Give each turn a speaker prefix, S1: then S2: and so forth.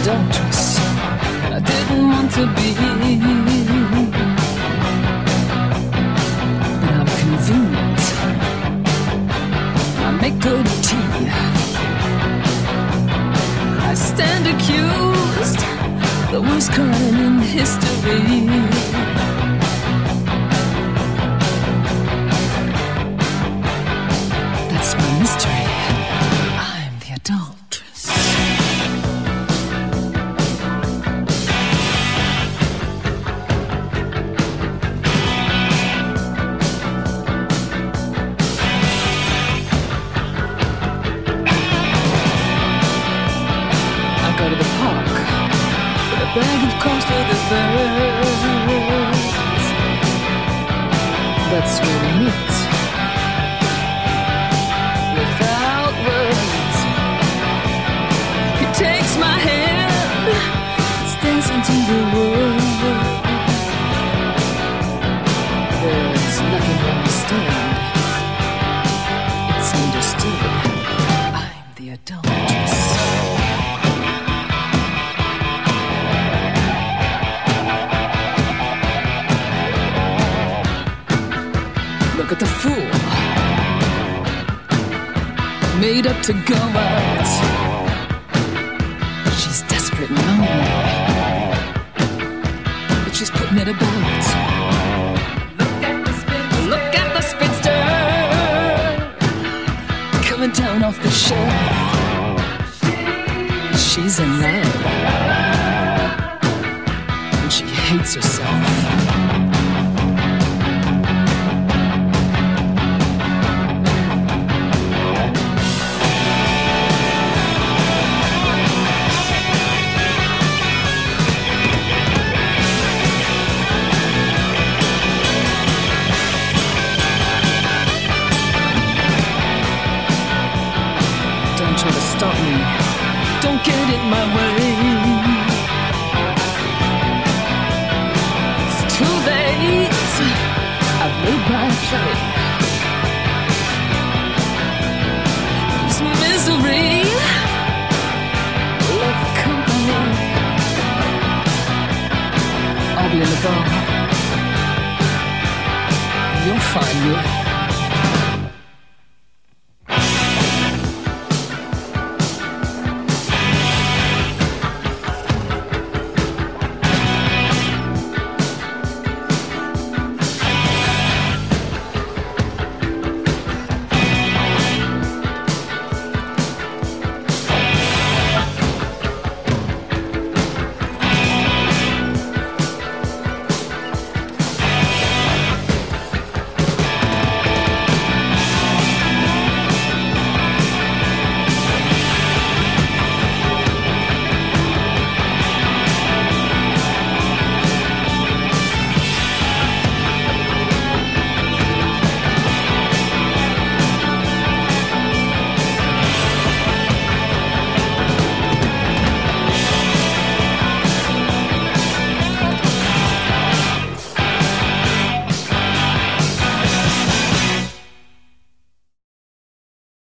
S1: adulteress, and I didn't want to be. But I'm convenient. I make good tea. I stand accused, the worst crime in history. That's my mystery. I'm the adulteress. I go to the park with a bag of coins for the birds. That's where we meet. Without words, he takes my hand, stares into the world. There's nothing to understand. It's understood. I'm the adulteress. Look at the fool, made up to go out. She's desperate and lonely, but she's putting it about. Look at the spinster, coming down off the shelf. She's in love, and she hates herself. Try to stop me, don't get in my way. It's too late, I've made my play.